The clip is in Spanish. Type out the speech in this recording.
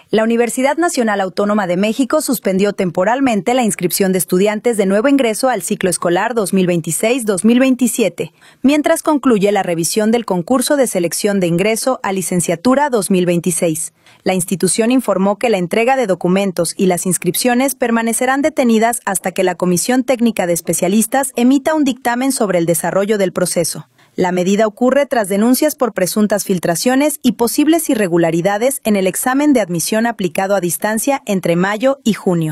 La Universidad Nacional Autónoma de México suspendió temporalmente la inscripción de estudiantes de nuevo ingreso al ciclo escolar 2026-2027, mientras concluye la revisión del concurso de selección de ingreso a licenciatura 2026. La institución informó que la entrega de documentos y las inscripciones permanecerán detenidas hasta que la Comisión Técnica de Especialistas emita un dictamen sobre el desarrollo del proceso. La medida ocurre tras denuncias por presuntas filtraciones y posibles irregularidades en el examen de admisión aplicado a distancia entre mayo y junio.